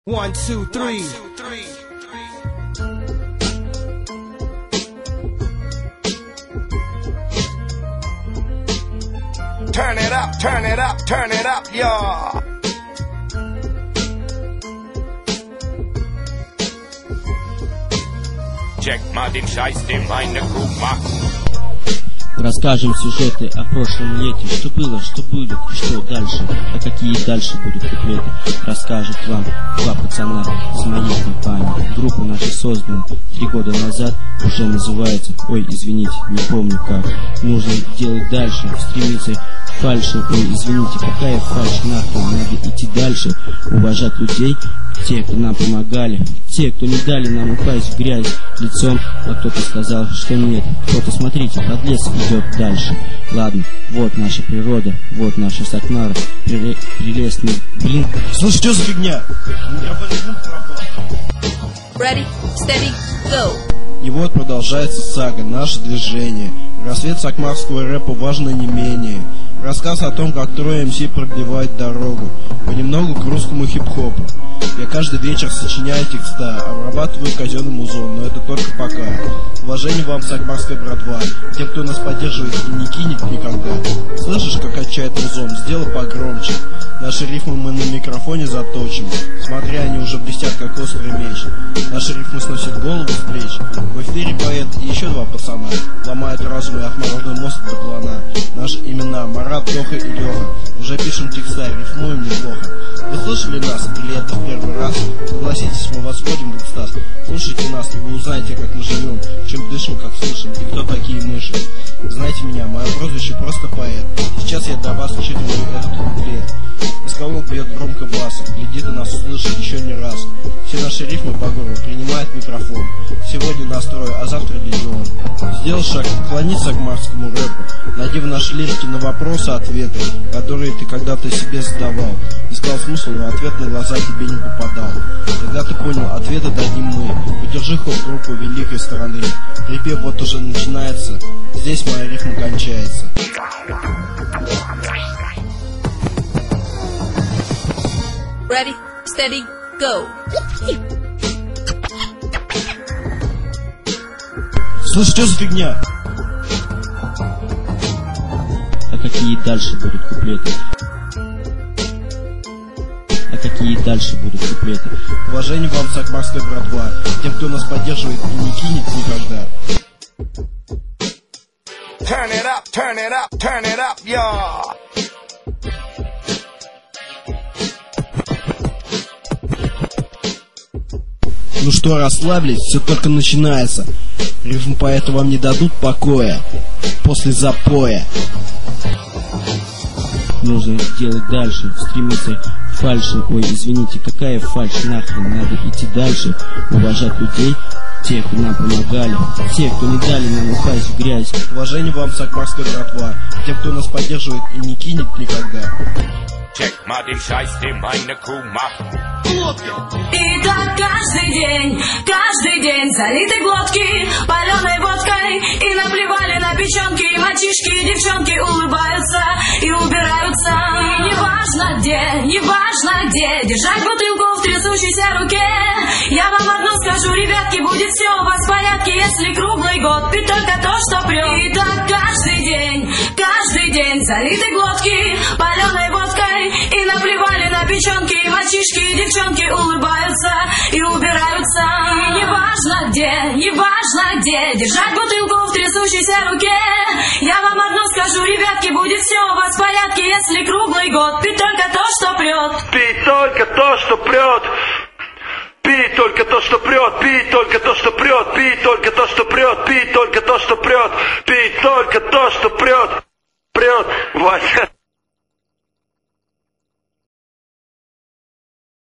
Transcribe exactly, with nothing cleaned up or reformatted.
One, two, three. Turn it up, turn it up, turn it up, y'all. Check mal den Scheiß, den meine Crew macht. Расскажем сюжеты о прошлом лете, что было, что будет и что дальше, а какие дальше будут куплеты. Расскажут вам два пацана с моей компании. Группа наша создана три года назад, уже называется, ой, извините, не помню как. Нужно делать дальше, стремиться к фальши, ой, извините, какая фальшь, нахуй, надо идти дальше, уважать людей, те, кто нам помогали, те, кто не дали нам упасть в грязь лицом, а кто-то сказал, что нет, кто-то, смотрите, под лес идет дальше. Ладно, вот наша природа, вот наша Сакмара, преле прелестный, блин. Слушай, что за фигня? Ready, steady, go. И вот продолжается сага, наше движение. Рассвет сакмарского рэпа важно не менее. Рассказ о том, как трое эм си пробивают дорогу понемногу к русскому хип-хопу. Я каждый вечер сочиняю текста, обрабатываю казенный музон, но это только пока. Уважение вам, сакмарская братва, тем, кто нас поддерживает и не кинет никогда. Слышишь, как отчает музон? Сделай погромче. Наши рифмы мы на микрофоне заточим. Смотри, они уже блестят, как острый меч. Наши рифмы сносят голову с плеч. В эфире поэт и еще два пацана ломают разум и отмороженный мозг до плана. Наши имена Марат, Тоха и Леха. Уже пишем текста, рифмуем неплохо. Вы слышали нас или это в первый раз? Согласитесь, мы вас вводим в экстаз. Слушайте нас, и вы узнаете, как мы живем, чем дышим, как слышим, и кто такие мыши. Знаете меня, мое прозвище просто поэт. Сейчас я для вас учитываю этот куплет. Исколок бьет громко бас, гляди, ты нас услышишь еще не раз. Все наши рифмы по горлу принимает микрофон. Сегодня настрою, а завтра легион. Сделал шаг, клониться к марскому рэпу. Найди в нашей лирике на вопросы ответы, которые ты когда-то себе задавал. Искал смысл, но ответ на глаза тебе не попадал. Тогда ты понял, ответы дадим мы. Поддержи хоп-группу великой страны. Припев вот уже начинается, здесь моя рифма кончается. Ready, steady, go. Слушай, что за фигня? А какие дальше будут куплеты? А какие дальше будут куплеты? Уважение вам, сакмарская братва, тем, кто нас поддерживает и не кинет никогда. Turn it up, turn it up, turn it up, y'all. Ну что, расслабились, все только начинается. Рифм поэта вам не дадут покоя после запоя. Нужно делать дальше, стремиться к фальши, ой, извините, какая фальшь, нахрен, надо идти дальше, уважать людей, те, кто нам помогали, те, кто не дали нам упасть в грязь. Уважение вам, сакмарская братва, тем, кто нас поддерживает и не кинет никогда. Check mal den Scheiß, den meine Crew macht. И так каждый день, каждый день залиты глотки паленой водкой. И наплевали на печенки, и мальчишки, и девчонки улыбаются и убираются. И неважно где, неважно где, держать бутылку в трясущейся руке. Я вам одно скажу, ребятки, будет все у вас в порядке, если круглый год пить только то, что прет. И так каждый день, каждый день залиты глотки паленой водкой. И наплевали на печенки, и мальчишки, и девчонки улыбаются и убираются. И неважно где, неважно где, держать бутылку в трясущейся руке. Я вам одно скажу, ребятки, будет все у вас в порядке, если круглый год пить только то, что прет. Пить только то, что прет. Пить только то, что прет, пить только то, что прет, пить только то, что прет, пить только то, что прет, пить только то, что прет, прет, Вася.